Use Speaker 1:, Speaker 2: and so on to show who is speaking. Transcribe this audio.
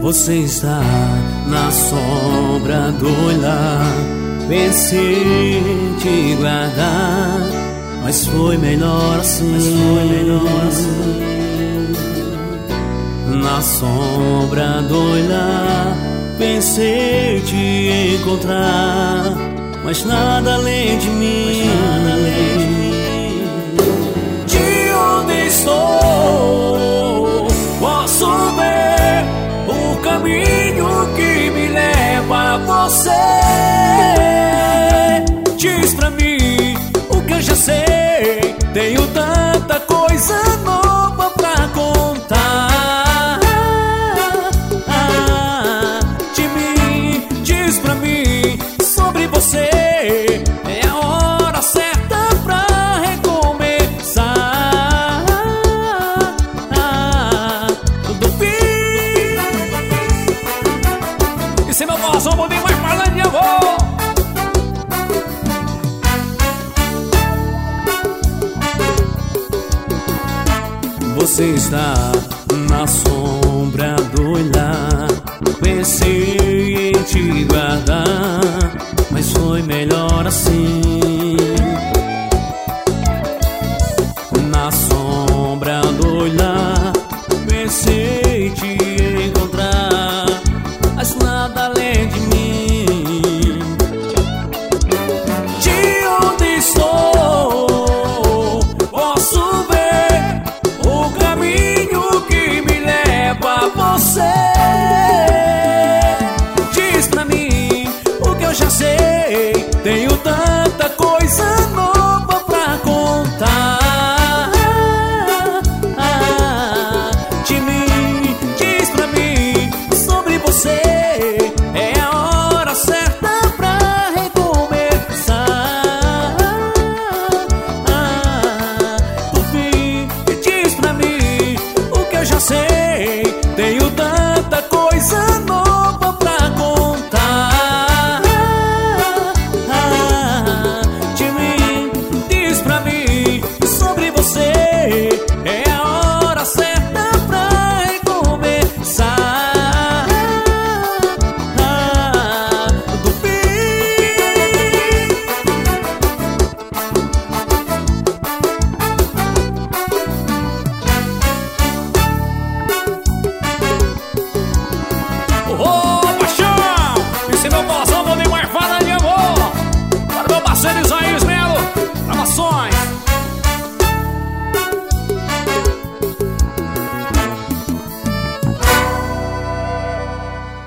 Speaker 1: Você está na sombra do olhar. Pensei em te guardar, mas foi melhor assim. Na sombra do olhar, pensei em te encontrar, mas nada além de mim. De onde estou, posso ver o caminho que me leva a você. Diz pra mim o que eu já sei, tenho tanta coisa nova pra contar. De mim, diz pra mim sobre você, é a hora certa pra recomeçar. Tudo bem. E se meu coração não poder mais falar de amor, você está na sombra do olhar. Pensei em te guardar, mas foi melhor assim. Na sombra do olhar, pensei em te encontrar, mas nada além de mim. De onde estou, posso ver o caminho que me leva a você. Diz pra mim o que eu já sei, tenho tanta coisa nova pra contar. De mim, diz pra mim sobre você, é a hora certa pra recomeçar. Por fim, diz pra mim o que eu já sei, tenho tanta coisa nova pra contar. De mim, diz pra mim sobre você, é a hora certa pra recomeçar. Do fim. Ô, paixão! E se meu coração não tem mais fala de amor, para meu parceiro Isaías Melo, gravações.